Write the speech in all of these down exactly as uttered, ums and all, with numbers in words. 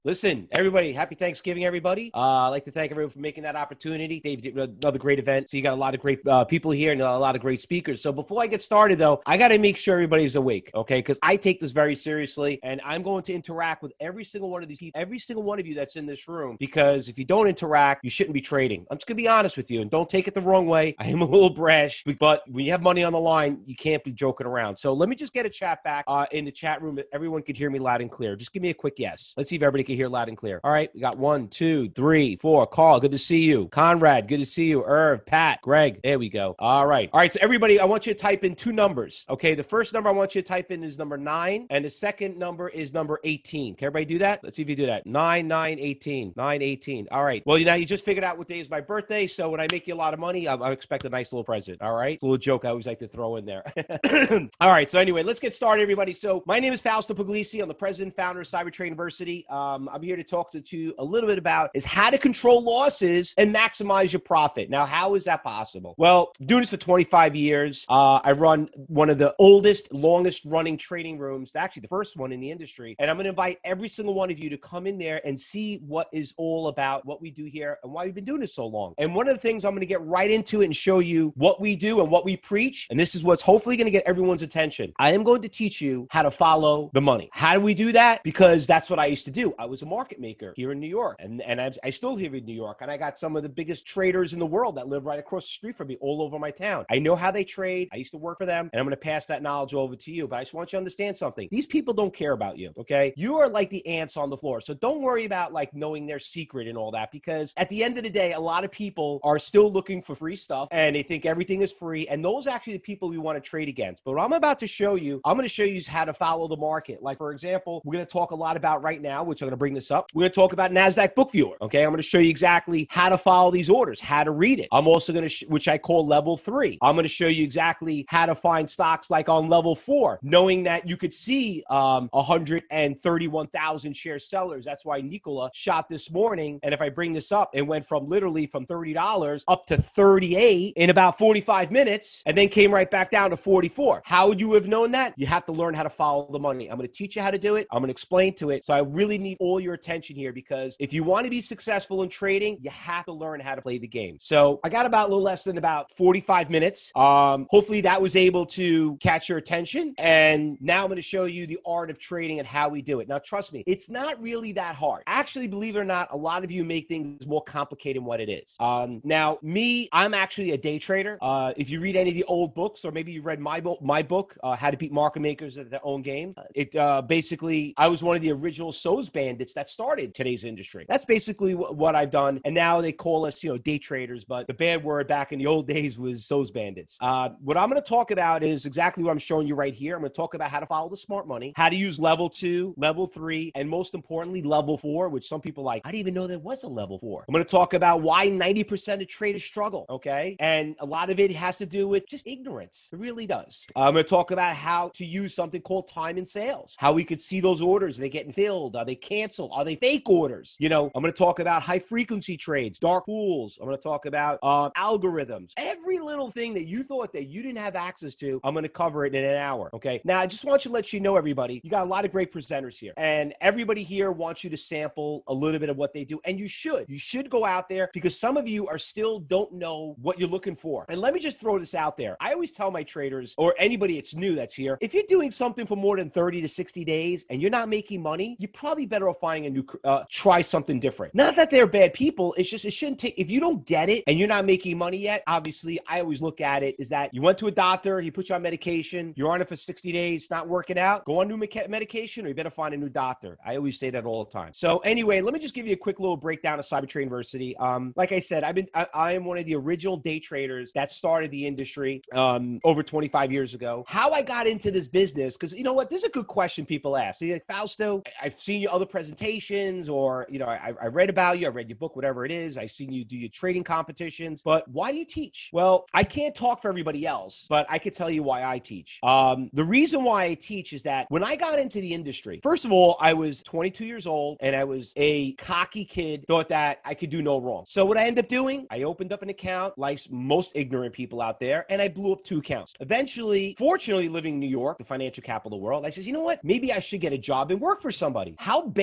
Listen, everybody, happy Thanksgiving, everybody. Uh, I'd like to thank everyone for making that opportunity. Dave did another great event. So you got a lot of great uh, people here and a lot of great speakers. So before I get started, though, I got to make sure everybody's awake, okay? Because I take this very seriously, and I'm going to interact with every single one of these people, every single one of you that's in this room, because if you don't interact, you shouldn't be trading. I'm just going to be honest with you, and don't take it the wrong way. I am a little brash, but when you have money on the line, you can't be joking around. So let me just get a chat back uh, in the chat room that everyone could hear me loud and clear. Just give me a quick yes. Let's see if everybody can hear loud and clear. All right, we got one, two, three, four. Carl, good to see you. Conrad, good to see you. Irv, Pat, Greg, there we go. All right. All right, so everybody, I want you to type in two numbers. Okay, the first number I want you to type in is number nine, and the second number is number eighteen. Can everybody do that? Let's see if you do that. Nine, nine, eighteen. Nine, eighteen. All right. Well, you know, you just figured out what day is my birthday, so when I make you a lot of money, I, I expect a nice little present. All right? It's a little joke I always like to throw in there. All right, so anyway, let's get started, everybody. So my name is Fausto Puglisi. I'm the president and founder of Cybertrade University. Um, I'm here to talk to you a little bit about is how to control losses and maximize your profit. Now, how is that possible? Well, I'm doing this for twenty-five years. Uh, I run one of the oldest, longest running trading rooms, actually the first one in the industry. And I'm going to invite every single one of you to come in there and see what is all about, what we do here and why we've been doing this so long. And one of the things I'm going to get right into it and show you what we do and what we preach. And this is what's hopefully going to get everyone's attention. I am going to teach you how to follow the money. How do we do that? Because that's what I used to do. I was a market maker here in New York. And, and I, I still live in New York. And I got some of the biggest traders in the world that live right across the street from me all over my town. I know how they trade. I used to work for them. And I'm going to pass that knowledge over to you. But I just want you to understand something. These people don't care about you, okay? You are like the ants on the floor. So don't worry about like knowing their secret and all that. Because at the end of the day, a lot of people are still looking for free stuff. And they think everything is free. And those are actually the people we want to trade against. But what I'm about to show you, I'm going to show you how to follow the market. Like, for example, we're going to talk a lot about right now, which I'm going to bring this up. We're going to talk about NASDAQ Book Viewer. Okay, I'm going to show you exactly how to follow these orders, how to read it. I'm also going to, sh- which I call level three. I'm going to show you exactly how to find stocks like on level four, knowing that you could see um, one hundred thirty-one thousand share sellers. That's why Nikola shot this morning. And if I bring this up, it went from literally from thirty dollars up to thirty-eight in about forty-five minutes, and then came right back down to forty-four. How would you have known that? You have to learn how to follow the money. I'm going to teach you how to do it. I'm going to explain to it. So I really need all your attention here, because if you want to be successful in trading, you have to learn how to play the game. So I got about a little less than about forty-five minutes. Um, hopefully that was able to catch your attention. And now I'm going to show you the art of trading and how we do it. Now, trust me, it's not really that hard. Actually, believe it or not, a lot of you make things more complicated than what it is. Um, now, me, I'm actually a day trader. Uh, if you read any of the old books, or maybe you read my book, my book, uh, How to Beat Market Makers at Their Own Game, it uh, basically, I was one of the original S O S bandits that started today's industry. That's basically w- what I've done. And now they call us, you know, day traders, but the bad word back in the old days was S O S bandits. Uh, what I'm going to talk about is exactly what I'm showing you right here. I'm going to talk about how to follow the smart money, how to use level two, level three, and most importantly, level four, which some people like, I didn't even know there was a level four. I'm going to talk about why ninety percent of traders struggle, okay? And a lot of it has to do with just ignorance. It really does. Uh, I'm going to talk about how to use something called time and sales, how we could see those orders. Are they getting filled? Are they canceled? Are they fake orders? You know, I'm going to talk about high frequency trades, dark pools. I'm going to talk about uh, algorithms. Every little thing that you thought that you didn't have access to, I'm going to cover it in an hour, okay? Now, I just want you to let you know, everybody, you got a lot of great presenters here. And everybody here wants you to sample a little bit of what they do. And you should. You should go out there, because some of you are still don't know what you're looking for. And let me just throw this out there. I always tell my traders, or anybody that's new that's here, if you're doing something for more than thirty to sixty days and you're not making money, you're probably better off finding a new, uh, try something different. Not that they're bad people. It's just, it shouldn't take, if you don't get it and you're not making money yet, obviously I always look at it is that you went to a doctor, he put you on medication, you're on it for sixty days, not working out, go on new meca- medication, or you better find a new doctor. I always say that all the time. So anyway, let me just give you a quick little breakdown of Cybertrade University. Um, like I said, I've been, I, I am one of the original day traders that started the industry um, over twenty-five years ago. How I got into this business, because you know what, this is a good question people ask. See, like, Fausto, I- I've seen your other presentations, or, you know, I, I read about you, I read your book, whatever it is. I've seen you do your trading competitions, but why do you teach? Well, I can't talk for everybody else, but I can tell you why I teach. Um, the reason why I teach is that when I got into the industry, first of all, I was twenty-two years old and I was a cocky kid, thought that I could do no wrong. So what I ended up doing, I opened up an account like most ignorant people out there, and I blew up two accounts. Eventually, fortunately, living in New York, the financial capital of the world, I said, you know what? Maybe I should get a job and work for somebody. How bad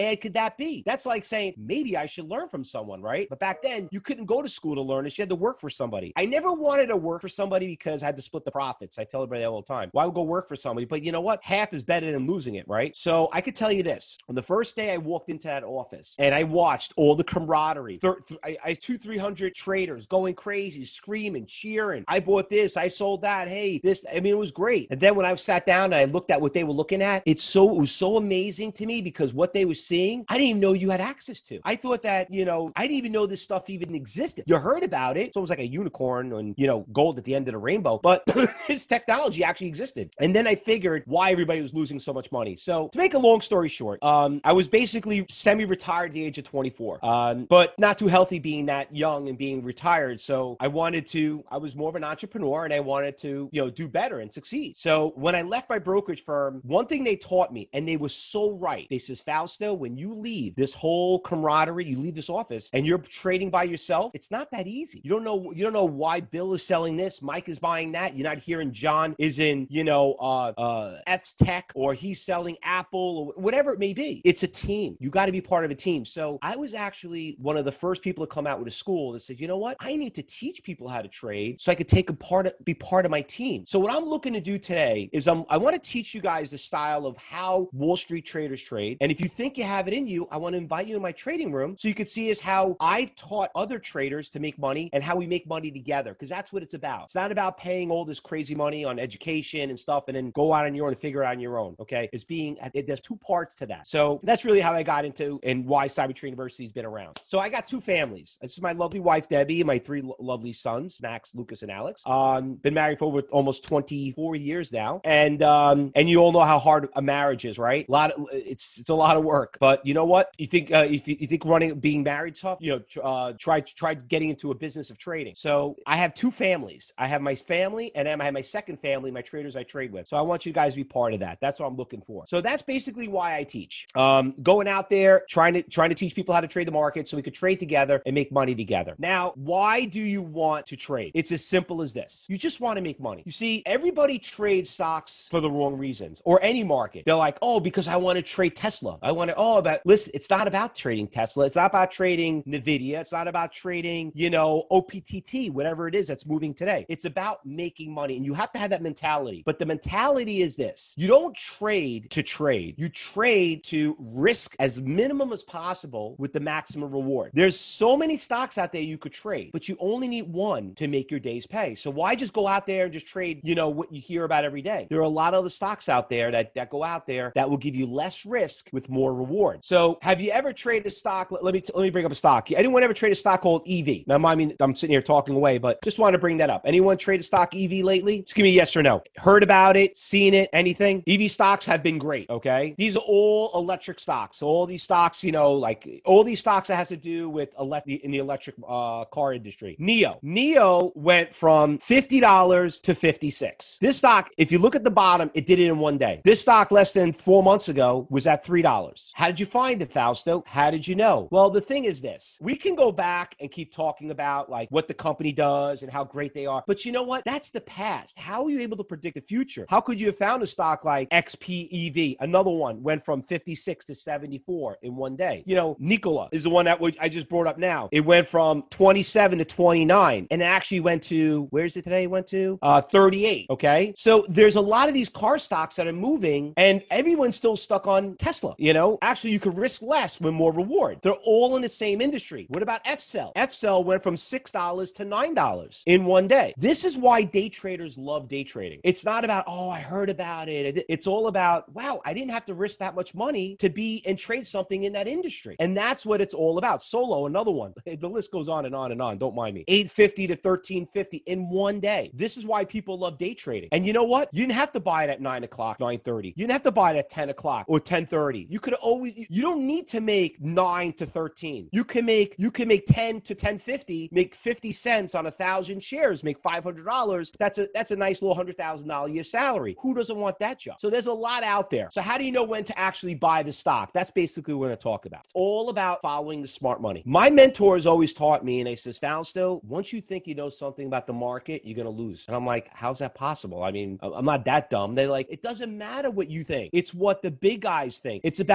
bad could that be? That's like saying, maybe I should learn from someone, right? But back then, you couldn't go to school to learn this. You had to work for somebody. I never wanted to work for somebody because I had to split the profits. I tell everybody that all the time. Why would go work for somebody? But you know what? Half is better than losing it, right? So I could tell you this. On the first day I walked into that office and I watched all the camaraderie. Thir- th- I, I two, three hundred traders going crazy, screaming, cheering. I bought this. I sold that. Hey, this. I mean, it was great. And then when I sat down and I looked at what they were looking at, it's so, it was so amazing to me because what they were seeing, I didn't even know you had access to. I thought that, you know, I didn't even know this stuff even existed. You heard about it. It's almost like a unicorn and, you know, gold at the end of the rainbow, but this technology actually existed. And then I figured why everybody was losing so much money. So to make a long story short, um, I was basically semi-retired at the age of twenty-four, um, but not too healthy being that young and being retired. So I wanted to, I was more of an entrepreneur and I wanted to, you know, do better and succeed. So when I left my brokerage firm, one thing they taught me, and they were so right. They says, Fausto, when you leave this whole camaraderie, you leave this office and you're trading by yourself, it's not that easy. You don't know, you don't know why Bill is selling this, Mike is buying that. You're not hearing John is in, you know, uh, uh, F's Tech, or he's selling Apple, or whatever it may be. It's a team. You got to be part of a team. So I was actually one of the first people to come out with a school that said, you know what? I need to teach people how to trade so I could take a part of, be part of my team. So what I'm looking to do today is I'm, I want to teach you guys the style of how Wall Street traders trade. And if you think you have it in you, I want to invite you in my trading room so you can see is how I've taught other traders to make money and how we make money together. Because that's what it's about. It's not about paying all this crazy money on education and stuff and then go out on your own and figure it out on your own. Okay. It's being, it, there's two parts to that. So that's really how I got into and why Cybertrade University has been around. So I got two families. This is my lovely wife, Debbie, and my three lo- lovely sons, Max, Lucas, and Alex. Um, been married for over almost twenty-four years now. And, um, and you all know how hard a marriage is, right? A lot of, it's, it's a lot of work, but you know what? You think, uh, if you, you think running, being married tough, you know, uh, try, try getting into a business of trading. So I have two families. I have my family and then I have my second family, my traders I trade with. So I want you guys to be part of that. That's what I'm looking for. So that's basically why I teach. Um, going out there, trying to, trying to teach people how to trade the market so we could trade together and make money together. Now, why do you want to trade? It's as simple as this. You just want to make money. You see, everybody trades stocks for the wrong reasons, or any market. They're like, oh, because I want to trade Tesla. I want to, oh, but listen, it's not about trading Tesla. It's not about trading NVIDIA. It's not about trading, you know, O P T T, whatever it is that's moving today. It's about making money. And you have to have that mentality. But the mentality is this. You don't trade to trade. You trade to risk as minimum as possible with the maximum reward. There's so many stocks out there you could trade, but you only need one to make your day's pay. So why just go out there and just trade, you know, what you hear about every day? There are a lot of the stocks out there that, that go out there that will give you less risk with more reward. So have you ever traded a stock? Let, let me, let me bring up a stock. Anyone ever trade a stock called E V? Now, I mean, I'm sitting here talking away, but just want to bring that up. Anyone trade a stock E V lately? Just give me a yes or no. Heard about it, seen it, anything? E V stocks have been great, okay? These are all electric stocks. So all these stocks, you know, like all these stocks that has to do with elect in the electric uh, car industry. N I O. N I O went from fifty dollars to fifty-six. This stock, if you look at the bottom, it did it in one day. This stock less than four months ago was at three dollars. How did you find it, Fausto? How did you know? Well, the thing is this. We can go back and keep talking about like what the company does and how great they are. But you know what? That's the past. How are you able to predict the future? How could you have found a stock like X P E V? Another one went from fifty-six to seventy-four in one day. You know, Nikola is the one that I just brought up now. It went from twenty-seven to twenty-nine and it actually went to, where's it today? It went to uh, thirty-eight. Okay. So there's a lot of these car stocks that are moving and everyone's still stuck on Tesla. You know, actually you could risk less with more reward. They're all in the same industry. What about F C E L? F C E L went from six dollars to nine dollars in one day. This is why day traders love day trading. It's not about, oh, I heard about it. It's all about, wow, I didn't have to risk that much money to be and trade something in that industry. And that's what it's all about. Solo, another one. The list goes on and on and on. Don't mind me. eight fifty to thirteen fifty in one day. This is why people love day trading. And you know what? You didn't have to buy it at nine o'clock, nine thirty. You didn't have to buy it at ten o'clock or ten thirty. You could always, you don't need to make nine to thirteen. You can make, you can make ten to ten fifty, make fifty cents on a thousand shares, make five hundred dollars. That's a, that's a nice little one hundred thousand dollars a year salary. Who doesn't want that job? So there's a lot out there. So how do you know when to actually buy the stock? That's basically what we're going to talk about. It's all about following the smart money. My mentors always taught me, and they says, Fausto, once you think you know something about the market, you're going to lose. And I'm like, how's that possible? I mean, I'm not that dumb. They're like, it doesn't matter what you think. It's what the big guys think. It's about the guy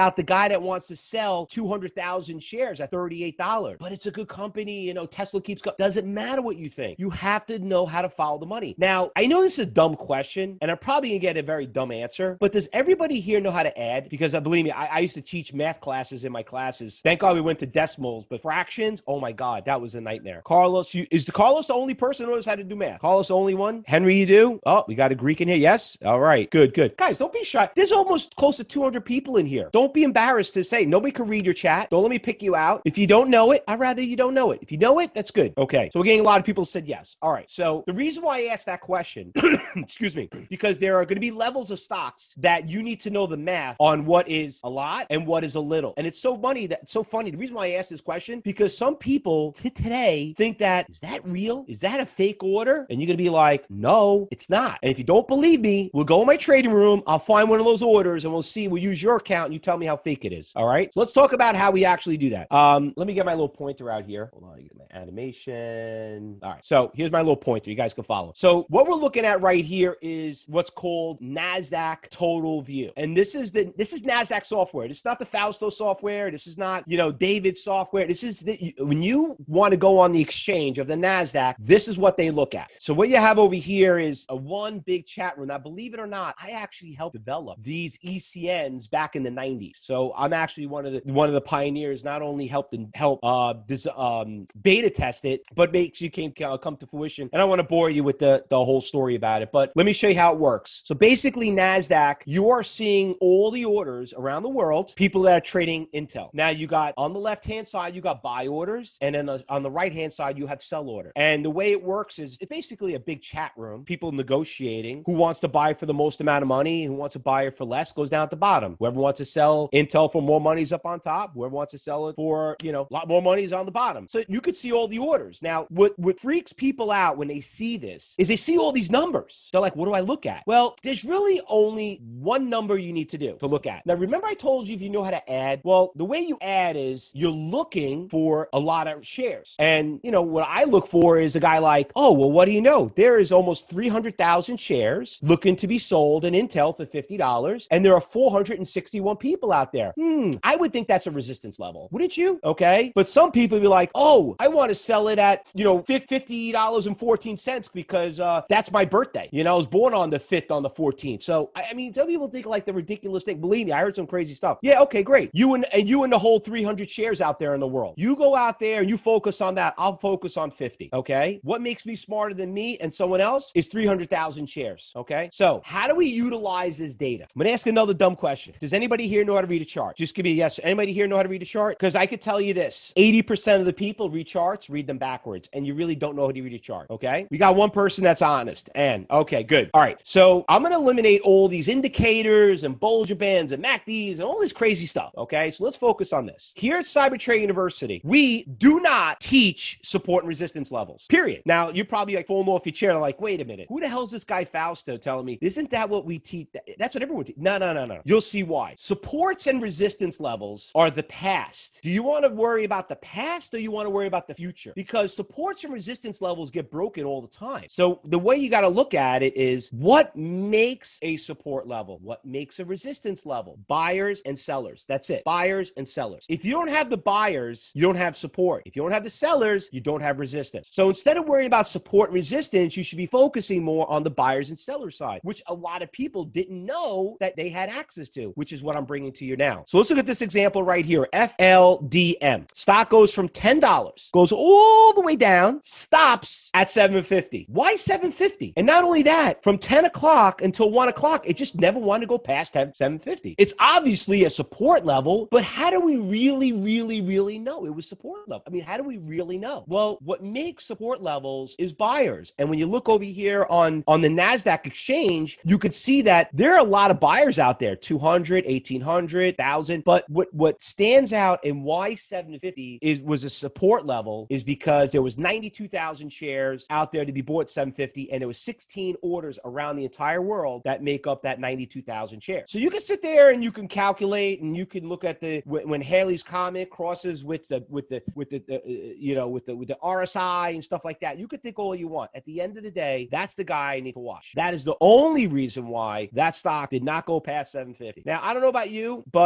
guy that wants to sell two hundred thousand shares at thirty-eight dollars, but it's a good company. You know, Tesla keeps going. Doesn't matter what you think. You have to know how to follow the money. Now, I know this is a dumb question, and I'm probably going to get a very dumb answer, but does everybody here know how to add? Because uh, believe me, I, I used to teach math classes in my classes. Thank God we went to decimals, but fractions, oh my God, that was a nightmare. Carlos, you, is the Carlos the only person who knows how to do math? Carlos the only one? Henry, you do? Oh, we got a Greek in here. Yes? All right. Good, good. Guys, don't be shy. There's almost close to two hundred people in here. Don't be embarrassed to say. Nobody can read your chat. Don't let me pick you out. If you don't know it, I'd rather you don't know it. If you know it, that's good. Okay. So we're getting a lot of people said yes. All right. So the reason why I asked that question, excuse me, because there are going to be levels of stocks that you need to know the math on what is a lot and what is a little. And it's so funny that so funny. The reason why I asked this question, because some people t- today think that, is that real? Is that a fake order? And you're going to be like, no, it's not. And if you don't believe me, we'll go in my trading room. I'll find one of those orders and we'll see. We'll use your account and you tell me how fake it is. All right. So let's talk about how we actually do that. Um, let me get my little pointer out here. Hold on. I get my animation. All right. So here's my little pointer. You guys can follow. So what we're looking at right here is what's called NASDAQ Total View. And this is the, this is NASDAQ software. This is not the Fausto software. This is not, you know, David's software. This is the, when you want to go on the exchange of the NASDAQ, this is what they look at. So what you have over here is a one big chat room. Now, believe it or not, I actually helped develop these E C Ns back in the nineties. So I'm actually one of the, one of the pioneers, not only helped and help uh, this, um, beta test it, but makes you can uh, come to fruition. And I want to bore you with the, the whole story about it, but let me show you how it works. So basically NASDAQ, you are seeing all the orders around the world, people that are trading Intel. Now you got on the left-hand side, you got buy orders, and then on the right-hand side, you have sell order. And the way it works is it's basically a big chat room, people negotiating who wants to buy for the most amount of money, who wants to buy it for less goes down at the bottom. Whoever wants to sell Intel for more money is up on top. Whoever wants to sell it for, you know, a lot more money is on the bottom. So you could see all the orders. Now, what, what freaks people out when they see this is they see all these numbers. They're like, what do I look at? Well, there's really only one number you need to do to look at. Now, remember I told you if you know how to add? Well, the way you add is you're looking for a lot of shares. And, you know, what I look for is a guy like, oh, well, what do you know? There is almost three hundred thousand shares looking to be sold in Intel for fifty dollars. And there are four hundred sixty-one people out there. Hmm, I would think that's a resistance level. Wouldn't you? Okay. But some people be like, oh, I want to sell it at, you know, fifty dollars and fourteen cents because uh, that's my birthday. You know, I was born on the fifth, on the fourteenth. So, I mean, some people think like the ridiculous thing. Believe me, I heard some crazy stuff. Yeah, okay, great. You and, and you and the whole three hundred shares out there in the world. You go out there and you focus on that. I'll focus on fifty, okay? What makes me smarter than me and someone else is three hundred thousand shares, okay? So, how do we utilize this data? I'm going to ask another dumb question. Does anybody here know how to read a chart? Just give me a yes. Anybody here know how to read a chart? Because I could tell you this. eighty percent of the people read charts, read them backwards, and you really don't know how to read a chart, okay? We got one person that's honest. And, okay, good. All right, so I'm going to eliminate all these indicators and Bollinger Bands and M A C Ds and all this crazy stuff, okay? So let's focus on this. Here at Cybertrade University, we do not teach support and resistance levels, period. Now, you're probably like falling off your chair like, wait a minute, who the hell is this guy Fausto telling me? Isn't that what we teach? That's what everyone teaches. No, no, no, no. You'll see why. Supports and resistance levels are the past. Do you want to worry about the past or you want to worry about the future? Because supports and resistance levels get broken all the time. So the way you got to look at it is what makes a support level? What makes a resistance level? Buyers and sellers. That's it. Buyers and sellers. If you don't have the buyers, you don't have support. If you don't have the sellers, you don't have resistance. So instead of worrying about support and resistance, you should be focusing more on the buyers and sellers side, which a lot of people didn't know that they had access to, which is what I'm bringing to you now. So let's look at this example right here. F L D M. Stock goes from ten dollars, goes all the way down, stops at seven fifty. Why seven fifty? And not only that, from ten o'clock until one o'clock, it just never wanted to go past seven fifty. It's obviously a support level, but how do we really, really, really know it was support level? I mean, how do we really know? Well, what makes support levels is buyers. And when you look over here on, on the NASDAQ exchange, you could see that there are a lot of buyers out there, two hundred, eighteen hundred, one thousand. But what, what stands out and why seven fifty is was a support level is because there was ninety-two thousand shares out there to be bought at seven fifty, and there was sixteen orders around the entire world that make up that ninety-two thousand shares. So you can sit there and you can calculate and you can look at the when Haley's Comet crosses with the with the with the uh, you know with the with the R S I and stuff like that. You could think all you want. At the end of the day, that's the guy I need to watch. That is the only reason why that stock did not go past seven fifty. Now, I don't know about you, but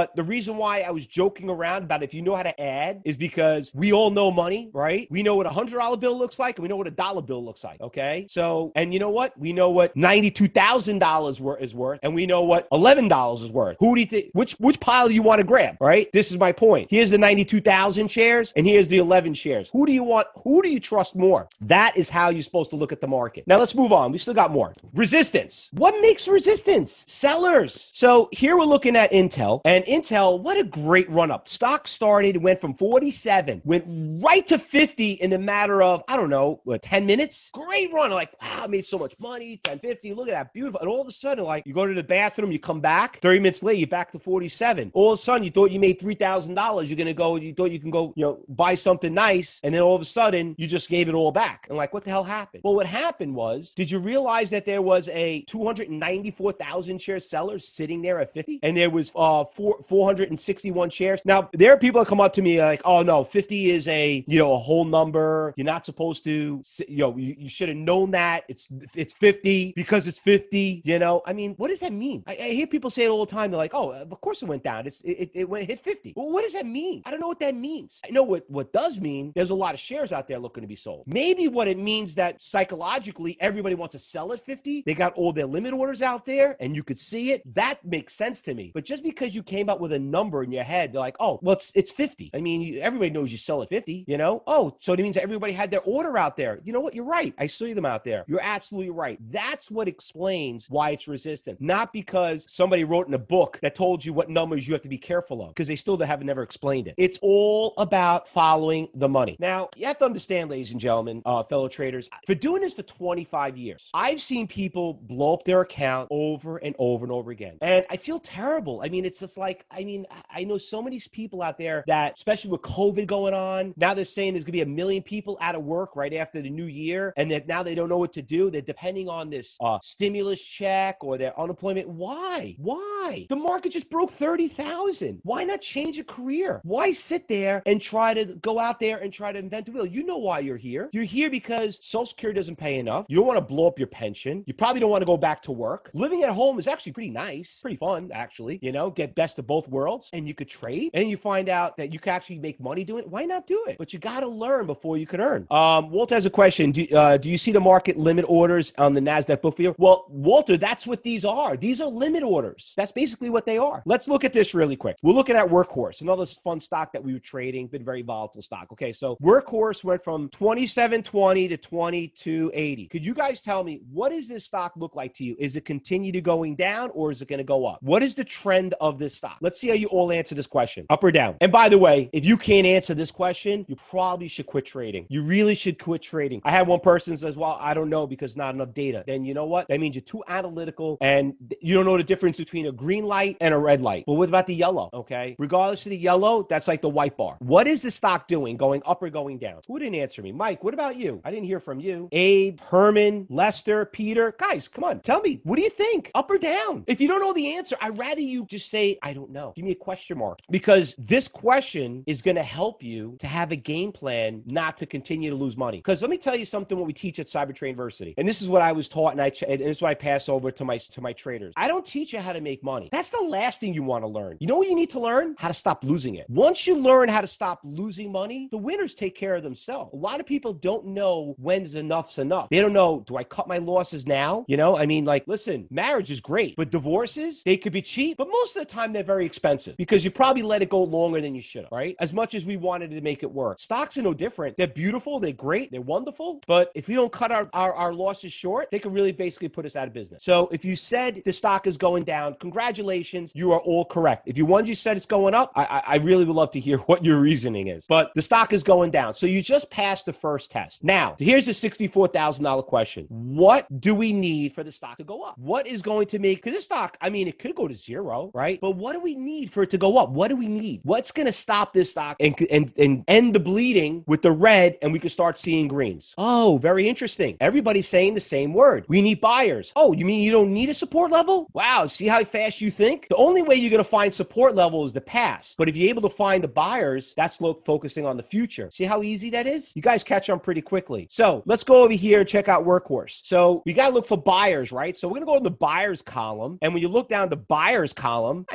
But the reason why I was joking around about if you know how to add is because we all know money, right? We know what a hundred dollar bill looks like, and we know what a dollar bill looks like. Okay. So, and you know what? We know what ninety-two thousand dollars is worth, and we know what eleven dollars is worth. Who do you think, which, which pile do you want to grab, right? This is my point. Here's the ninety-two thousand shares, and here's the eleven shares. Who do you want? Who do you trust more? That is how you're supposed to look at the market. Now let's move on. We still got more. Resistance. What makes resistance? Sellers. So here we're looking at Intel, and Intel, what a great run up. Stock started, went from forty-seven, went right to fifty in a matter of, I don't know, what, ten minutes? Great run. Like, wow, I made so much money, ten fifty. Look at that. Beautiful. And all of a sudden, like, you go to the bathroom, you come back, thirty minutes later, you're back to forty-seven. All of a sudden, you thought you made three thousand dollars. You're going to go, you thought you can go, you know, buy something nice. And then all of a sudden, you just gave it all back. And like, what the hell happened? Well, what happened was, did you realize that there was a two hundred ninety-four thousand share seller sitting there at fifty? And there was uh, four, four hundred sixty-one shares. Now, there are people that come up to me like, oh no, fifty is a, you know, a whole number. You're not supposed to, you know, you, you should have known that. It's, it's fifty because it's fifty, you know? I mean, what does that mean? I, I hear people say it all the time. They're like, oh, of course it went down. It's, it, it went, hit fifty. Well, what does that mean? I don't know what that means. I know what, what does mean. There's a lot of shares out there looking to be sold. Maybe what it means that psychologically, everybody wants to sell at fifty. They got all their limit orders out there and you could see it. That makes sense to me. But just because you came up with a number in your head, they're like, oh, well, it's, it's fifty. I mean, you, everybody knows you sell at fifty, you know? Oh, so it means that everybody had their order out there. You know what? You're right. I see them out there. You're absolutely right. That's what explains why it's resistant. Not because somebody wrote in a book that told you what numbers you have to be careful of, because they still have never explained it. It's all about following the money. Now, you have to understand, ladies and gentlemen, uh, fellow traders, for doing this for twenty-five years, I've seen people blow up their account over and over and over again. And I feel terrible. I mean, it's just like, I mean, I know so many people out there that, especially with COVID going on, now they're saying there's going to be a million people out of work right after the new year. And that now they don't know what to do. They're depending on this uh, stimulus check or their unemployment. Why? Why? The market just broke thirty thousand. Why not change a career? Why sit there and try to go out there and try to invent the wheel? You know why you're here. You're here because Social Security doesn't pay enough. You don't want to blow up your pension. You probably don't want to go back to work. Living at home is actually pretty nice, pretty fun, actually. You know, get best of both worlds, and you could trade, and you find out that you can actually make money doing it. Why not do it? But you got to learn before you can earn. Um, Walter has a question. Do, uh, do you see the market limit orders on the NASDAQ book value? Well, Walter, that's what these are. These are limit orders. That's basically what they are. Let's look at this really quick. We're looking at Workhorse, another fun stock that we were trading, been very volatile stock. Okay, so Workhorse went from twenty-seven twenty to twenty-two eighty. Could you guys tell me, what does this stock look like to you? Is it continue to going down, or is it going to go up? What is the trend of this stock? Let's see how you all answer this question, up or down. And by the way, if you can't answer this question, you probably should quit trading. You really should quit trading. I had one person says, well, I don't know because not enough data. Then you know what? That means you're too analytical and you don't know the difference between a green light and a red light. But what about the yellow? Okay. Regardless of the yellow, that's like the white bar. What is the stock doing? Going up or going down? Who didn't answer me? Mike, what about you? I didn't hear from you. Abe, Herman, Lester, Peter. Guys, come on. Tell me, what do you think? Up or down? If you don't know the answer, I'd rather you just say, I don't know. Give me a question mark. Because this question is going to help you to have a game plan not to continue to lose money. Because let me tell you something what we teach at Cybertrade University. And this is what I was taught, and, I ch- and this is what I pass over to my, to my traders. I don't teach you how to make money. That's the last thing you want to learn. You know what you need to learn? How to stop losing it. Once you learn how to stop losing money, the winners take care of themselves. A lot of people don't know when's enough's enough. They don't know, do I cut my losses now? You know, I mean, like, listen, marriage is great, but divorces, they could be cheap, but most of the time they're very expensive because you probably let it go longer than you should have, right? As much as we wanted to make it work. Stocks are no different. They're beautiful, they're great, they're wonderful, but if we don't cut our, our, our losses short, they can really basically put us out of business. So if you said the stock is going down, congratulations, you are all correct. If you one you said it's going up, I, I, I really would love to hear what your reasoning is. But the stock is going down. So you just passed the first test. Now, here's the sixty-four thousand dollars question. What do we need for the stock to go up? What is going to make, because this stock, I mean, it could go to zero, right? But what do we need for it to go up? What do we need? What's going to stop this stock and, and, and end the bleeding with the red and we can start seeing greens? Oh, very interesting. Everybody's saying the same word. We need buyers. Oh, you mean you don't need a support level? Wow, see how fast you think? The only way you're going to find support level is the past. But if you're able to find the buyers, that's look focusing on the future. See how easy that is? You guys catch on pretty quickly. So let's go over here and check out Workhorse. So we got to look for buyers, right? So we're going to go in the buyers column. And when you look down the buyers column, I mean,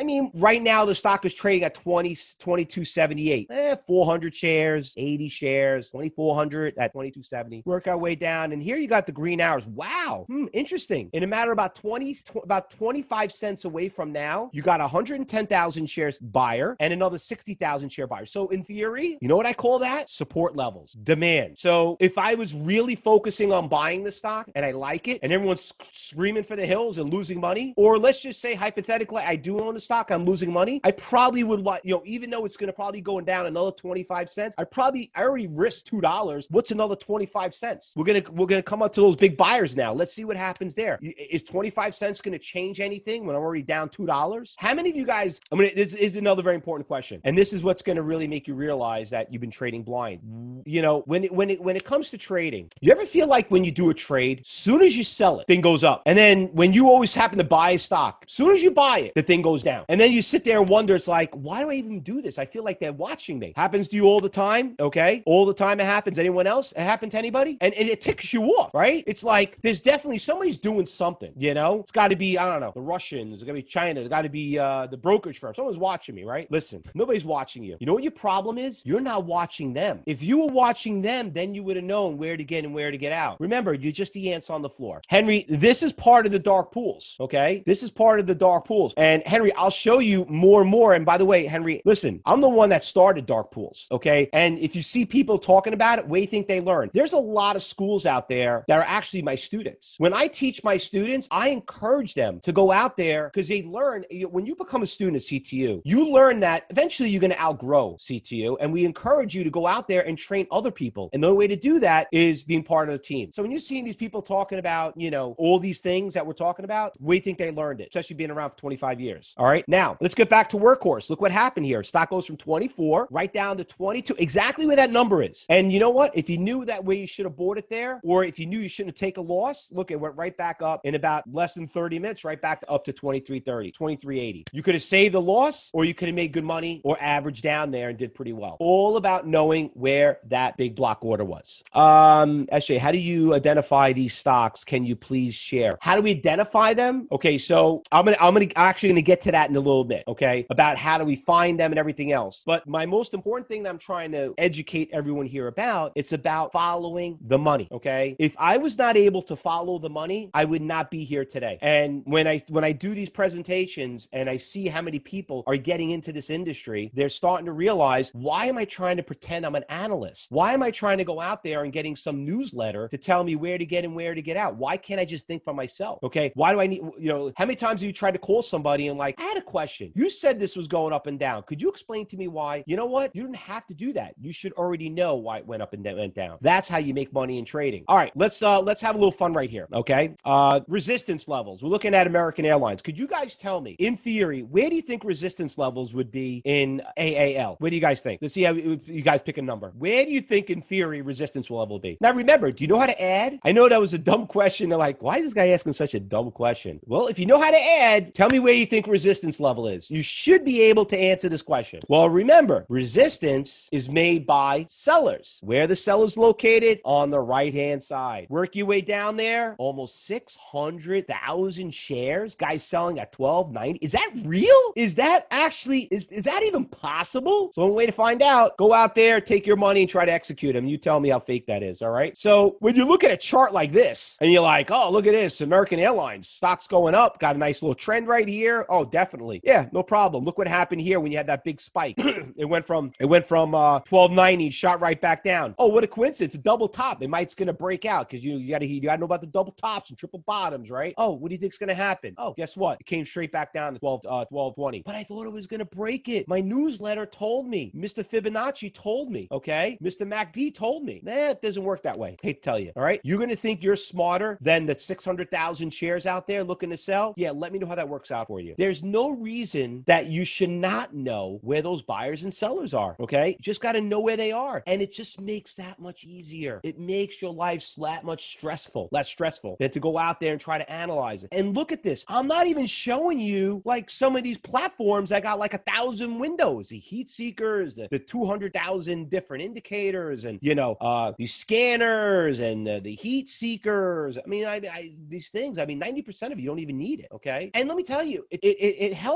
right now the stock is trading at twenty, twenty-two seventy-eight. Eh, four hundred shares, eighty shares, twenty-four hundred at twenty-two seventy. Work our way down. And here you got the green arrows. Wow. Hmm, interesting. In a matter of about twenty, about twenty-five cents away from now, you got one hundred ten thousand shares buyer and another sixty thousand share buyer. So in theory, you know what I call that? Support levels, demand. So if I was really focusing on buying the stock and I like it and everyone's screaming for the hills and losing money, or let's just say hypothetically, I do own the stock, I'm losing money, I probably would like, you know, even though it's going to probably go down another twenty-five cents, I probably, I already risked two dollars. What's another twenty-five cents? We're going to, we're going to come up to those big buyers now. Let's see what happens there. Is twenty-five cents going to change anything when I'm already down two dollars? How many of you guys, I mean, this is another very important question. And this is what's going to really make you realize that you've been trading blind. You know, when it, when it, when it comes to trading, you ever feel like when you do a trade, soon as you sell it, thing goes up. And then when you always happen to buy a stock, soon as you buy it, the thing goes down. And then you sit there and wonder, it's like, why do I even do this? I feel like they're watching me. Happens to you all the time. Okay. All the time it happens. Anyone else? It happened to anybody? And, and it ticks you off, right? It's like, there's definitely somebody's doing something, you know, it's got to be, I don't know, the Russians, it's got to be China, it's got to be uh, the brokerage firm. Someone's watching me, right? Listen, nobody's watching you. You know what your problem is? You're not watching them. If you were watching them, then you would have known where to get and where to get out. Remember, you're just the ants on the floor. Henry, this is part of the dark pools, okay? This is part of the dark pools. And Henry, I'll show you more and more. And by the way, Henry, listen, I'm the one that started dark pools, okay? And if you see people talking about it, what do you think they learn? There's a lot of schools out there that are actually my students. When I teach my students, I encourage them to go out there because they learn, when you become a student at C T U, you learn that eventually you're going to outgrow C T U. And we encourage you to go out there and train other people. And the only way to do that is being part of the team. So when you're seeing these people talking about, you know, all these things that we're talking about, we think they learned it, especially being around for twenty-five years. All right. Now let's get back to Workhorse. Look what happened here. Stock goes from twenty-four right down to twenty-two, exactly where that number is. And you know what? If you knew that way, you should have bought it there, or if you knew you shouldn't take a loss, look, it went right back up in about less than thirty minutes, right back up to twenty-three thirty, twenty-three eighty. You could have saved the loss, or you could have made good money or averaged down there and did pretty well. All about knowing where that big block order was. Um, S J, how do you identify these stocks? Can you please share? How do we identify them? Okay, so I'm gonna, I'm gonna actually gonna get to that in a little bit. Okay, about how do we find them and everything else. But my most important thing that I'm trying to educate everyone here about, it's about following the money. Okay, if I was not able to follow the money, I would not be here today. And when I when I do these presentations and I see how many people are getting into this industry, they're starting to realize, why am I trying to pretend I'm an analyst? Why am I trying to go out there and getting some newsletter to tell me where to get and where to get out? Why can't I just think for myself? Okay, why do I need, you know, how many times have you tried to call somebody and like, I had a question. You said this was going up and down. Could you explain to me why? You know what? You didn't have to do that. You should already know why it went up and went down. That's how you make money in trading. All right, let's uh let's have a little fun right here. Okay, uh, resistance levels. We're looking at American Airlines. Could you guys tell me, in theory, where do you think resistance levels would be in A A L? Where do you guys think? Let's see how you guys pick a number. Where do you think, in theory, resistance level will be? Now, remember, do you know how to add? I know that was a dumb question. They're like, why is this guy asking such a dumb question? Well, if you know how to add, tell me where you think resistance level is. You should be able to answer this question. Well, remember, resistance is made by sellers. Where are the sellers located? On the right-hand side. Work your way down there. Almost six hundred thousand shares. Guys selling at twelve ninety. Is that real? Is that actually, is, is that even possible? So one way to find out, go out there, take your money and try to execute them. You tell me how fake that is. All right. So when you look at a chart like this and you're like, oh, look at this, American Airlines, stock's going up, got a nice little trend right here. Oh, definitely. Yeah, no problem. Look what happened here when you had that big spike. it went from, it went from uh, twelve ninety, shot right back down. Oh, what a coincidence. A double top. It might's going to break out because you, you got to you got to know about the double tops and triple bottoms, right? Oh, what do you think's going to happen? Oh, guess what? It came straight back down to twelve, uh, twelve twenty. But I thought it was going to break it. My newsletter told me. Mister Fibonacci told me. Okay? Mister M A C D told me. Nah, it doesn't work that way. Hate to tell you. All right? You're going to think you're smarter than the six hundred thousand shares out there looking to sell? Yeah, let me know how that works out for you. There's no reason that you should not know where those buyers and sellers are. Okay? You just got to know where they are. And it just makes that much easier. It makes your life that much stressful, less stressful than to go out there and try to analyze it. And look at this. I'm not even showing you like some of these platforms that got like a thousand windows, the heat seekers, the, the two hundred thousand different indicators, and, you know, uh, these scanners and uh, the heat seekers. I mean, I, I, these things, I mean, ninety percent of you don't even need it. Okay. And let me tell you, it, it, it helps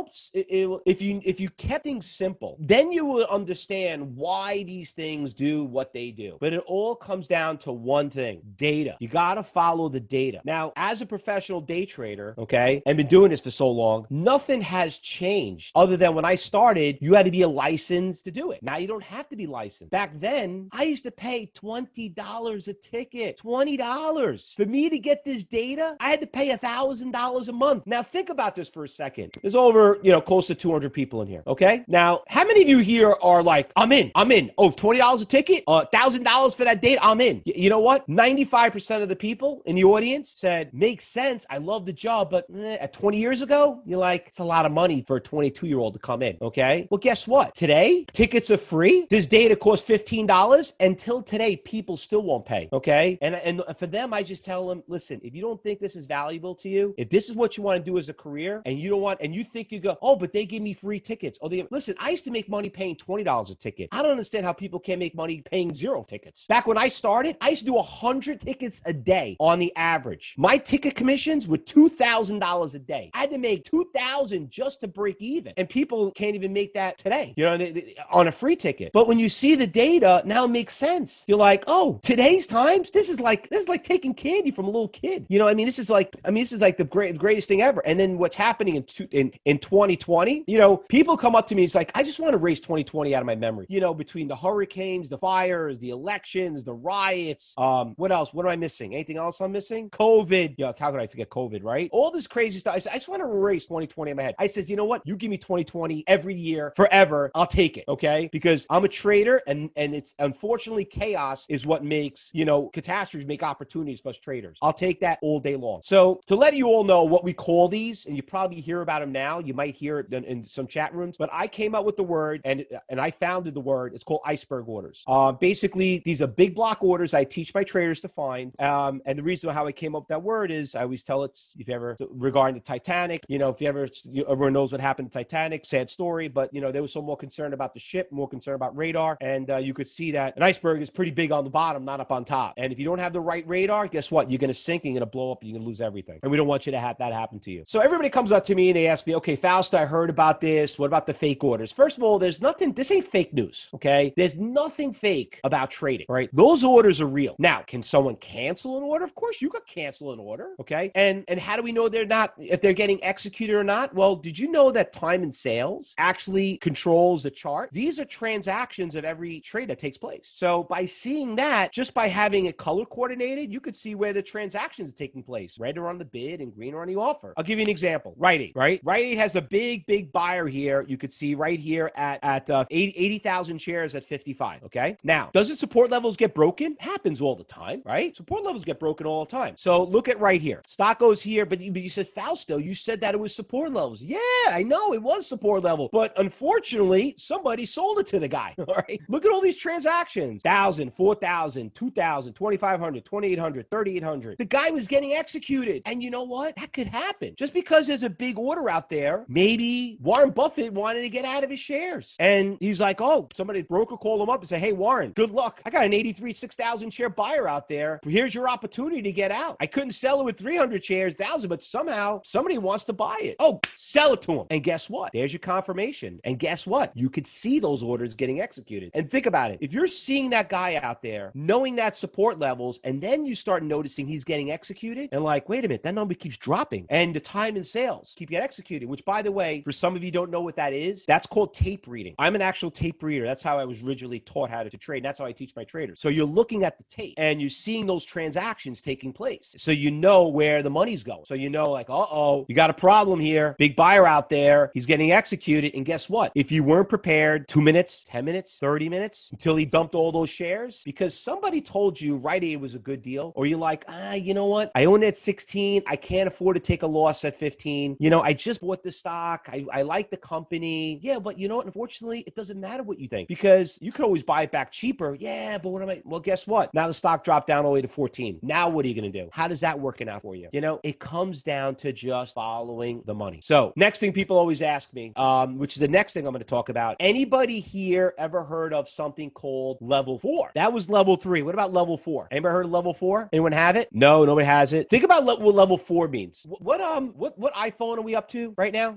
helps it, it, if you if you kept things simple, then you will understand why these things do what they do. But it all comes down to one thing: data. You got to follow the data. Now, as a professional day trader, okay, and been doing this for so long, nothing has changed other than when I started, you had to be a licensed to do it. Now you don't have to be licensed. Back then, I used to pay twenty dollars a ticket. twenty dollars. For me to get this data, I had to pay one thousand dollars a month. Now think about this for a second. There's over, you know, close to two hundred people in here, okay? Now, how many of you here are like, I'm in, I'm in. Oh, twenty dollars a ticket? Uh, one thousand dollars for that date? I'm in. Y- you know what? ninety-five percent of the people in the audience said, makes sense. I love the job, but eh, at twenty years ago, you're like, it's a lot of money for a twenty-two-year-old to come in, okay? Well, guess what? Today, tickets are free. This data costs fifteen dollars. Until today, people still won't pay, okay? And, and for them, I just tell them, listen, if you don't think this is valuable to you, if this is what you want to do as a career, and you don't want, and you think you go, oh, but they give me free tickets. Oh, they listen, I used to make money paying twenty dollars a ticket. I don't understand how people can't make money paying zero tickets. Back when I started, I used to do one hundred tickets a day on the average. My ticket commissions were two thousand dollars a day. I had to make two thousand dollars just to break even. And people can't even make that today, you know, they, they, on a free ticket. But when you see the data, now it makes sense. You're like, oh, today's times, this is like, this is like taking candy from a little kid. You know, I mean, this is like, I mean, this is like the great, greatest thing ever. And then what's happening in, two, in, in twenty twenty, you know, people come up to me, it's like, I just want to erase twenty twenty out of my memory. You know, between the hurricanes, the fires, the elections, the riots, um, what else? What am I missing? Anything else I'm missing? COVID. Yeah, how could I forget COVID, right? All this crazy stuff. I said, I just want to erase twenty twenty in my head. I said, you know what? You give me twenty twenty every year, forever. I'll take it, okay? Because I'm a trader, and, and it's unfortunately chaos is what makes, you know, catastrophes make opportunities for us traders. I'll take that all day long. So to let you all know what we call these, and you probably hear about them now, you might hear it in, in some chat rooms, but I came up with the word, and, and I founded the word. It's called iceberg orders. Uh, basically, these are big block orders I teach my traders to find. Um, and the reason how I came up with that word is I always tell it, if you ever, regarding the Titanic, you know, if you ever, you, everyone knows what happened to Titanic, sad story, but, you know, they were so more concerned about the ship, more concerned about radar. And uh, you could see that an iceberg is pretty big on the bottom, not up on top. And if you don't have the right radar, guess what? You're going to sink, and you're going to blow up, and you're going to lose everything. And we don't want you to have that happen to you. So everybody comes up to me and they ask me, okay, Faust, I heard about this. What about the fake orders? First of all, there's nothing, this ain't fake news, okay? There's nothing fake about trading, right? Those orders are real. Now, can someone cancel an order? Of course, you could cancel an order, okay? And and how do we know they're not, if they're getting executed or not? Well, did you know that time and sales actually controls the chart? These are transactions of every trade that takes place. So by seeing that, just by having it color coordinated, you could see where the transactions are taking place. Red are on the bid and green are on the offer. I'll give you an example. Rite Aid, right? Rite Aid has a big, big buyer here. You could see right here at, at uh, eighty thousand shares at fifty-five, okay? Now, does it support levels get broken? Happens all the time, right? Support levels get broken all the time. So look at right here. Stock goes here, but you, but you said, Fausto, you said that it was support levels. Yeah, I know it was support level, but unfortunately, somebody sold it to the guy, all right? Look at all these transactions. one thousand, four thousand, two thousand, twenty-five hundred, twenty-eight hundred, thirty-eight hundred. The guy was getting executed. And you know what? That could happen. Just because there's a big order out there, maybe Warren Buffett wanted to get out of his shares. And he's like, oh, somebody, broker called him up and said, hey, Warren, good luck. I got an eighty-three, six thousand share buyer out there. Here's your opportunity to get out. I couldn't sell it with three hundred shares, one thousand, but somehow somebody wants to buy it. Oh, sell it to him. And guess what? There's your confirmation. And guess what? You could see those orders getting executed. And think about it. If you're seeing that guy out there, knowing that support levels, and then you start noticing he's getting executed, and like, wait a minute, that number keeps dropping. And the time in sales keep getting executed, which, by the way, for some of you don't know what that is, that's called tape reading. I'm an actual tape reader. That's how I was originally taught how to, to trade. And that's how I teach my traders. So you're looking at the tape and you're seeing those transactions taking place. So you know where the money's going. So you know, like, uh-oh, you got a problem here. Big buyer out there. He's getting executed. And guess what? If you weren't prepared, two minutes, ten minutes, thirty minutes until he dumped all those shares because somebody told you Rite Aid was a good deal, or you're like, ah, you know what? I own it at sixteen. I can't afford to take a loss at fifteen. You know, I just bought the stock. I, I like the company. Yeah, but you know what? Unfortunately, it doesn't matter what you think because you could always buy it back cheaper. Yeah, but what am I? Well, guess what? Now the stock dropped down all the way to fourteen. Now what are you going to do? How does that working out for you? You know, it comes down to just following the money. So next thing people always ask me, um, which is the next thing I'm going to talk about. Anybody here ever heard of something called level four? That was level three. What about level four? Anybody heard of level four? Anyone have it? No, nobody has it. Think about le- what level four means. What, what um what what iPhone are we up to right now?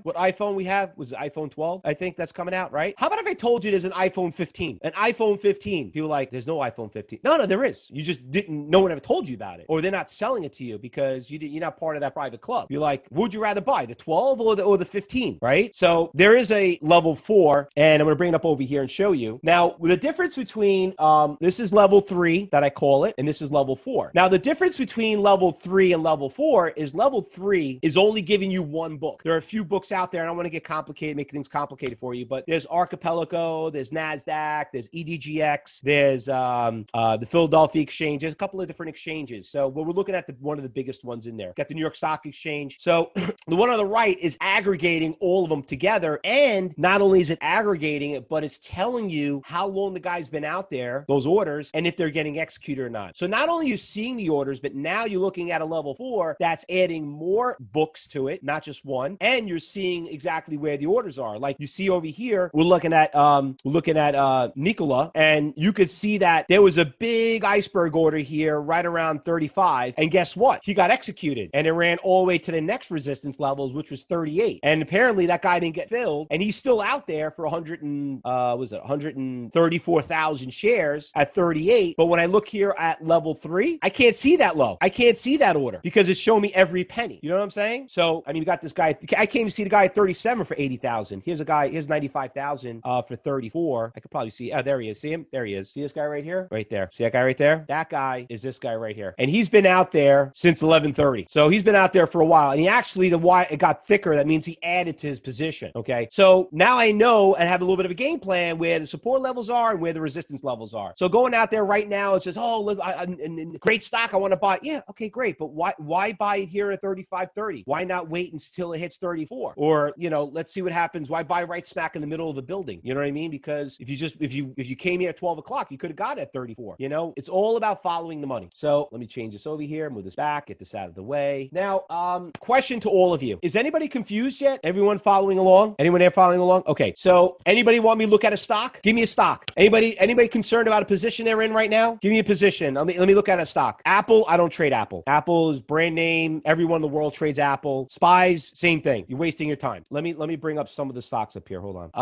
What iPhone we have? Was it iPhone twelve? I think that's coming out, right? How about if I told you there's an iPhone fifteen? An iPhone fifteen. People are like, there's no iPhone fifteen. No, no, there is. You just didn't, no one ever told you about it. Or they're not selling it to you because you did, you're not part of that private club. You're like, would you rather buy the twelve or the, or the fifteen, right? So there is a level four, and I'm going to bring it up over here and show you. Now, the difference between, um, this is level three that I call it, and this is level four. Now, the difference between level three and level four is level three is only giving you one book. There are a few books out there. I don't want to get complicated, make things complicated for you, but there's Archipelago, there's NASDAQ, there's E D G X, there's um, uh, the Philadelphia Exchange. There's a couple of different exchanges. So we're looking at the, one of the biggest ones in there. Got the New York Stock Exchange. So the one on the right is aggregating all of them together. And not only is it aggregating it, but it's telling you how long the guy's been out there, those orders, and if they're getting executed or not. So not only are you seeing the orders, but now you're looking at a level four that's adding more books to it, not just one. And you're seeing exactly where the orders are. Like you see over here, we're looking at um, we're looking at uh, Nikola, and you could see that there was a big iceberg order here right around thirty-five. And guess what? He got executed, and it ran all the way to the next resistance levels, which was thirty-eight. And apparently that guy didn't get filled, and he's still out there for one hundred and uh, was it one hundred thirty-four thousand shares at thirty-eight. But when I look here at level three, I can't see that low. I can't see that order because it's showing me every penny. You know what I'm saying? So I mean, you got this guy. I came to see the guy at thirty-seven for eighty thousand. Here's a guy. Here's ninety-five thousand uh, for thirty-four. I could probably see. Oh, there he is. See him? There he is. See this guy right here? Right there. See that guy right there? That guy is this guy right here, and he's been out there since eleven thirty. So he's been out there for a while, and he actually the why it got thicker. That means he added to his position. Okay. So now I know and have a little bit of a game plan where the support levels are and where the resistance levels are. So going out there right now, it says, "Oh, look, I, I, I, great stock. I want to buy." Yeah. Okay, great. But why why buy it here at thirty-five thirty? Why not wait until it hits thirty-four? Or you know, let's see what happens. Why buy right smack in the middle of a building? You know what I mean? Because if you just if you if you came here at twelve o'clock, you could have got it at thirty-four. You know, it's all about following the money. So let me change this over here, move this back, get this out of the way. Now, um, question to all of you: is anybody confused yet? Everyone following along? Anyone there following along? Okay. So anybody want me to look at a stock? Give me a stock. Anybody anybody concerned about a position they're in right now? Give me a position. Let me let me look at a stock. Apple. I don't trade Apple. Apple is brand name. Everyone in the world trades Apple. Spies. Same thing. You're wasting your time. Let me let me bring up some of the stocks up here. Hold on.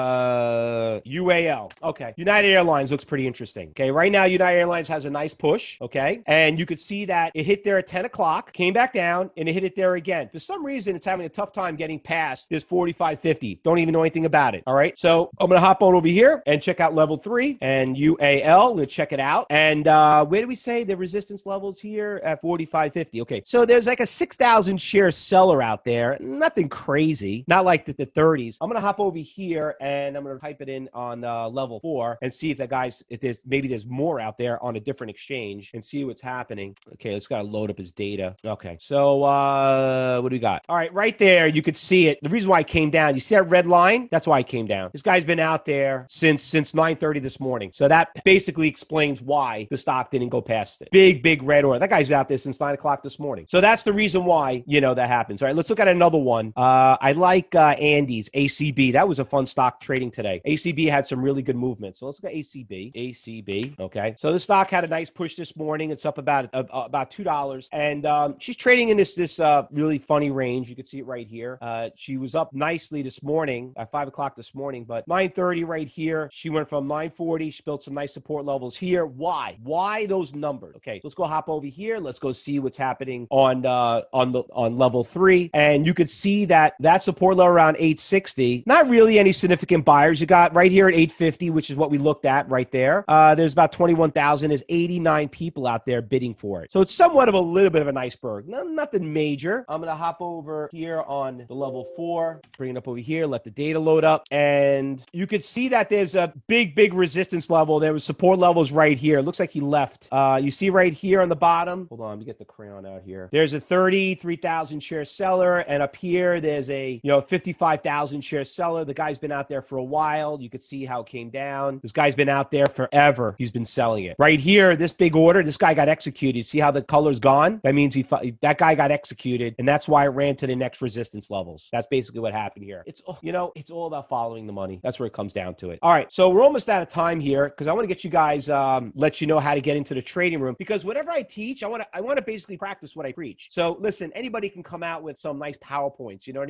Uh, U A L. Okay. United Airlines looks pretty interesting. Okay. Right now, United Airlines has a nice push. Okay. And you could see that it hit there at ten o'clock, came back down, and it hit it there again. For some reason, it's having a tough time getting past this forty-five fifty. Don't even know anything about it. All right. So I'm going to hop on over here and check out level three and U A L. Let's check it out. And uh, where do we say the resistance levels here at forty-five fifty? Okay. So there's like a six thousand share seller out there. Nothing crazy. Not like the, the thirties. I'm going to hop over here and I'm going to type it in on uh, level four and see if that guy's, if there's, maybe there's more out there on a different exchange and see what's happening. Okay. Let's gotta load up his data. Okay. So uh, what do we got? All right. Right there. You could see it. The reason why I came down, you see that red line? That's why I came down. This guy's been out there since, since nine thirty this morning. So that basically explains why the stock didn't go past it. Big, big red order. That guy's out there since nine o'clock this morning. So that's the reason why, you know, that happens. All right. Let's look at another one. Uh, I like uh, Andy's A C B. That was a fun stock trading today. A C B had some really good movement. So let's look at A C B. A C B. Okay. So the stock had a nice push this morning. It's up about uh, about two dollars. And um, she's trading in this this uh, really funny range. You can see it right here. Uh, she was up nicely this morning at five o'clock this morning, but nine thirty right here. She went from nine forty. She built some nice support levels here. Why? Why those numbers? Okay. Let's go hop over here. Let's go see what's happening on uh, on the on level three. And you could see that that support level around eight sixty. Not really any significant buyers. You got right here at eight fifty, which is what we looked at right there. Uh, there's about twenty-one thousand. There's eighty-nine people out there bidding for it. So it's somewhat of a little bit of an iceberg. No, nothing major. I'm going to hop over here on the level four, bring it up over here, let the data load up. And you could see that there's a big, big resistance level. There was support levels right here. It looks like he left. Uh, you see right here on the bottom. Hold on, let me get the crayon out here. There's a thirty-three thousand share seller. And up here, there's a, you know, fifty-five thousand share seller. The guy's been out there for a while. You could see how it came down. This guy's been out there forever. He's been selling it. Right here, this big order, this guy got executed. See how the color's gone? That means he that guy got executed, and that's why it ran to the next resistance levels. That's basically what happened here. It's, you know, it's all about following the money. That's where it comes down to it. All right, so we're almost out of time here because I want to get you guys, um, let you know how to get into the trading room, because whatever I teach, I want to I want to basically practice what I preach. So listen, anybody can come out with some nice PowerPoints, you know what I mean?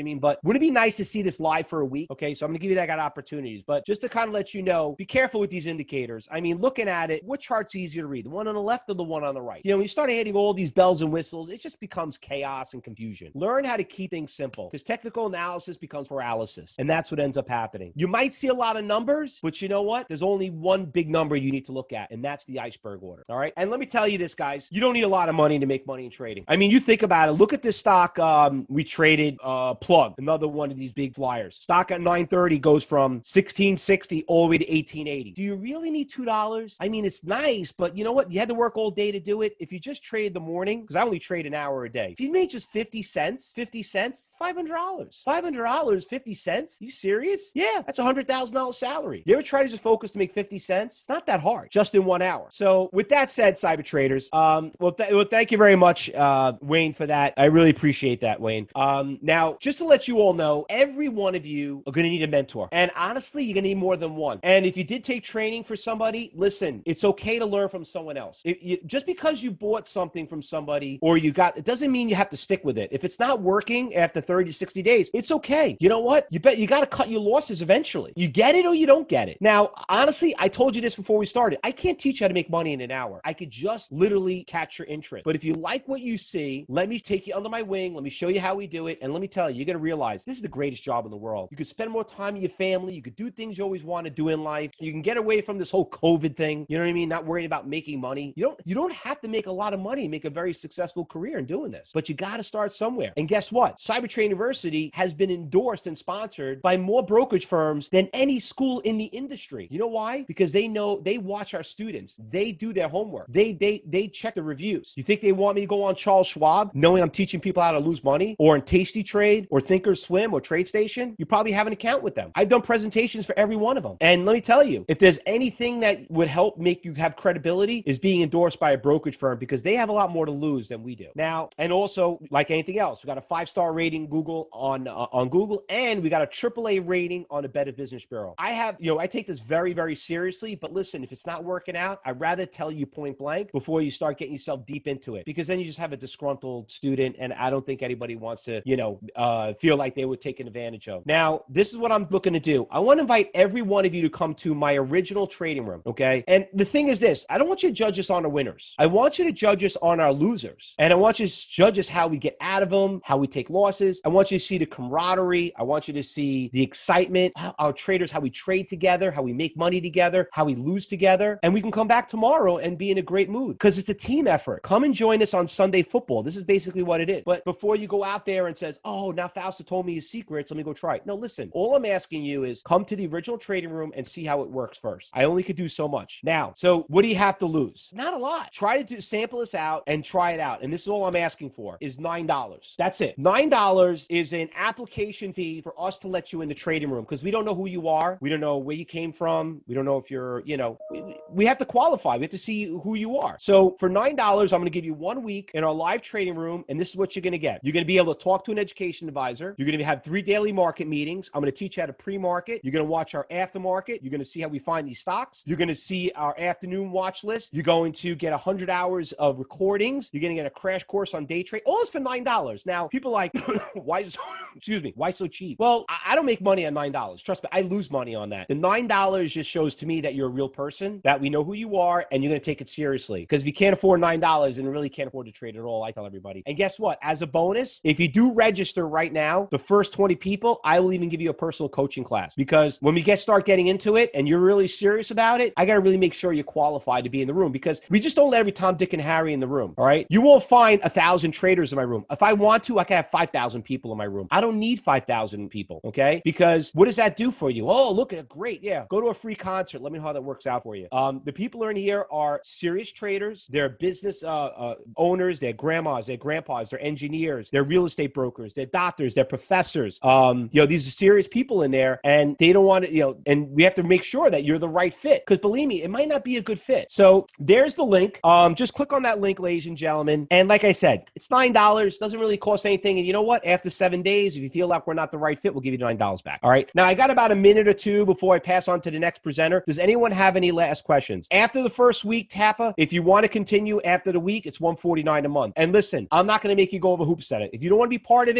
I mean? But would it be nice to see this live for a week? Okay, so I'm going to give you that kind of opportunities. But just to kind of let you know, be careful with these indicators. I mean, looking at it, what chart's easier to read? The one on the left or the one on the right? You know, when you start adding all these bells and whistles, it just becomes chaos and confusion. Learn how to keep things simple because technical analysis becomes paralysis. And that's what ends up happening. You might see a lot of numbers, but you know what? There's only one big number you need to look at, and that's the iceberg order. All right. And let me tell you this, guys, you don't need a lot of money to make money in trading. I mean, you think about it. Look at this stock um, we traded, uh, Plug, another one of these big flyers. Stock at nine thirty goes from sixteen sixty all the way to eighteen eighty. Do you really need two dollars? I mean, it's nice, but you know what? You had to work all day to do it. If you just traded the morning, because I only trade an hour a day. If you made just fifty cents, fifty cents, it's five hundred dollars. five hundred dollars, fifty cents? You serious? Yeah, that's a one hundred thousand dollars salary. You ever try to just focus to make fifty cents? It's not that hard, just in one hour. So with that said, cyber traders, um, well, th- well thank you very much, uh, Wayne, for that. I really appreciate that, Wayne. Um, now, just to let you all know, every one of you are going to need a mentor. And honestly, you're going to need more than one. And if you did take training for somebody, listen, it's okay to learn from someone else. It, you, just because you bought something from somebody or you got, it doesn't mean you have to stick with it. If it's not working after thirty, sixty days, it's okay. You know what? You bet you got to cut your losses eventually. You get it or you don't get it. Now, honestly, I told you this before we started. I can't teach you how to make money in an hour. I could just literally catch your interest. But if you like what you see, let me take you under my wing. Let me show you how we do it. And let me tell you, you're going to realize this is the greatest job in the world. You could spend more time with your family. You could do things you always want to do in life. You can get away from this whole COVID thing. You know what I mean? Not worrying about making money. You don't, you don't have to make a lot of money and make a very successful career in doing this, but you got to start somewhere. And guess what? CyberTrade University has been endorsed and sponsored by more brokerage firms than any school in the industry. You know why? Because they know, they watch our students. They do their homework. They, they, they check the reviews. You think they want me to go on Charles Schwab knowing I'm teaching people how to lose money, or in Tasty Trade or Thinkorswim or TradeStation? You probably have an account with them. I've done presentations for every one of them. And let me tell you, if there's anything that would help make you have credibility is being endorsed by a brokerage firm, because they have a lot more to lose than we do. Now, and also like anything else, we got a five-star rating Google on uh, on Google, and we got a triple A rating on the Better Business Bureau. I have, you know, I take this very, very seriously, but listen, if it's not working out, I'd rather tell you point blank before you start getting yourself deep into it, because then you just have a disgruntled student, and I don't think anybody wants to, you know, uh, feel like they were taken advantage of. Now, this is what I'm looking to do. I want to invite every one of you to come to my original trading room, okay? And the thing is this, I don't want you to judge us on the winners. I want you to judge us on our losers. And I want you to judge us how we get out of them, how we take losses. I want you to see the camaraderie. I want you to see the excitement, how our traders, how we trade together, how we make money together, how we lose together. And we can come back tomorrow and be in a great mood, because it's a team effort. Come and join us on Sunday Football. This is basically what it is. But before you go out there and says, oh, now Fausto told me his secrets, let me go try it. No, listen, all I'm asking you is come to the original trading room and see how it works first. I only could do so much. Now, so what do you have to lose? Not a lot. Try to do, sample this out and try it out. And this is all I'm asking for is nine dollars. That's it. nine dollars is an application fee for us to let you in the trading room, because we don't know who you are. We don't know where you came from. We don't know if you're, you know, we, we have to qualify. We have to see who you are. So for nine dollars, I'm going to give you one week in our live trading room. And this is what you're going to get. You're going to be able to talk to an education advisor. You're going to have three daily market meetings. I'm going to teach you how to pre-market. You're going to watch our aftermarket. You're going to see how we find these stocks. You're going to see our afternoon watch list. You're going to get one hundred hours of recordings. You're going to get a crash course on day trade. All this for nine dollars. Now, people are like, why is, excuse me, why so cheap? Well, I, I don't make money on nine dollars. Trust me, I lose money on that. The nine dollars just shows to me that you're a real person, that we know who you are, and you're going to take it seriously. Because if you can't afford nine dollars and really can't afford to trade at all, I tell everybody. And guess what? As a bonus, if you do register right now, the first twenty people, I will even give you a personal coaching class. Because when we get start getting into it and you're really serious about it, I got to really make sure you're qualified to be in the room, because we just don't let every Tom, Dick, and Harry in the room. All right. You won't find a thousand traders in my room. If I want to, I can have five thousand people in my room. I don't need five thousand people. Okay. Because what does that do for you? Oh, look at it. Great. Yeah. Go to a free concert. Let me know how that works out for you. Um, the people in here are serious traders. They're business uh, uh, owners. They're grandmas, they're grandpas, they're engineers, they're real estate brokers, they're doctors, they're professors. Um, you know, these are serious people in there, and they don't want to, you know, and we have to make sure that you're the right fit, because believe me, it might not be a good fit. So there's the link. Um, just click on that link, ladies and gentlemen. And like I said, it's nine dollars, doesn't really cost anything. And you know what? After seven days, if you feel like we're not the right fit, we'll give you nine dollars back. All right. Now I got about a minute or two before I pass on to the next presenter. Does anyone have any last questions? After the first week, Tappa, if you want to continue after the week, it's one forty-nine a month. And listen, I'm not going to make you go over Hoop Center. If you don't want to be part of it, don't. Like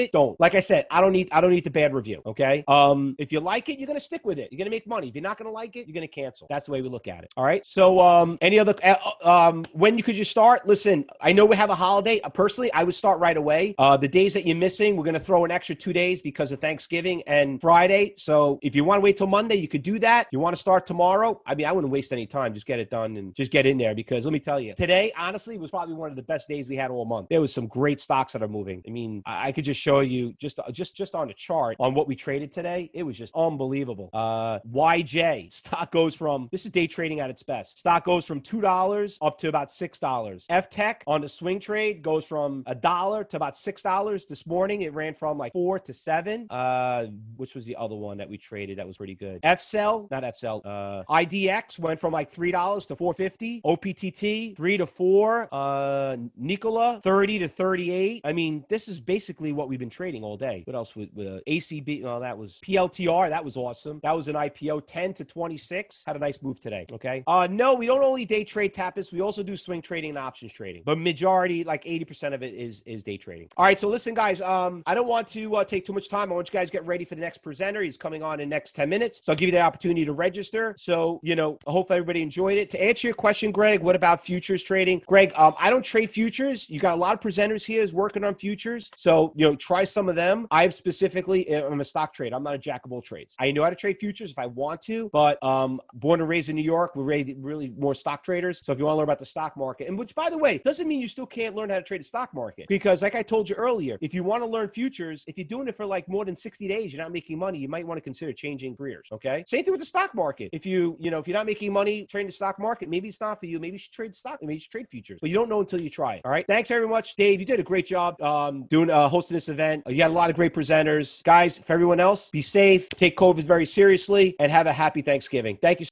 like I said, I don't need I don't need the bad review. Okay. Um, if you like it, you're gonna stick with it. You're gonna make money. If you're not gonna like it, you're gonna cancel. That's the way we look at it. All right. So um, any other uh, um, when you could you start? Listen, I know we have a holiday. Uh, personally, I would start right away. Uh, the days that you're missing, we're gonna throw an extra two days because of Thanksgiving and Friday. So if you want to wait till Monday, you could do that. If you want to start tomorrow, I mean, I wouldn't waste any time. Just get it done and just get in there, because let me tell you, today honestly was probably one of the best days we had all month. There was some great stocks that are moving. I mean, I, I could just show you just just just on the chart on what we traded today. It was just unbelievable. Uh, Y J stock goes from, this is day trading at its best. Stock goes from two dollars up to about six dollars. F Tech on the swing trade goes from a dollar to about six dollars. This morning it ran from like four to seven. Uh, which was the other one that we traded that was pretty good? F C E L, not F C E L. Uh, I D X went from like three dollars to four fifty. O P T T three to four. Uh, Nikola thirty to thirty-eight. I mean, this is basically what we've been trading all day. What else with, with uh, A C B? No, that was P L T R. That was awesome. That was an I P O. ten to twenty-six. Had a nice move today. Okay. Uh, no, we don't only day trade Tapas. We also do swing trading and options trading. But majority, like eighty percent of it is is day trading. All right. So listen, guys. Um, I don't want to uh, take too much time. I want you guys to get ready for the next presenter. He's coming on in the next ten minutes. So I'll give you the opportunity to register. So, you know, I hope everybody enjoyed it. To answer your question, Greg, what about futures trading? Greg, um, I don't trade futures. You got a lot of presenters here is working on futures. So, you know, try some of them. I've specifically, I'm a stock trader. I'm not a jack of all trades. I know how to trade futures if I want to, but um, born and raised in New York, we're really, really more stock traders. So if you want to learn about the stock market, and which, by the way, doesn't mean you still can't learn how to trade the stock market, because like I told you earlier, if you want to learn futures, if you're doing it for like more than sixty days, you're not making money, you might want to consider changing careers. Okay. Same thing with the stock market. If you, you know, if you're not making money trading the stock market, maybe it's not for you. Maybe you should trade stock. Maybe you should trade futures, but you don't know until you try it. All right. Thanks very much, Dave. You did a great job um, doing uh, hosting this event. You had a lot of great presenters, guys. For everyone else, be safe, take COVID very seriously, and have a happy Thanksgiving. Thank you.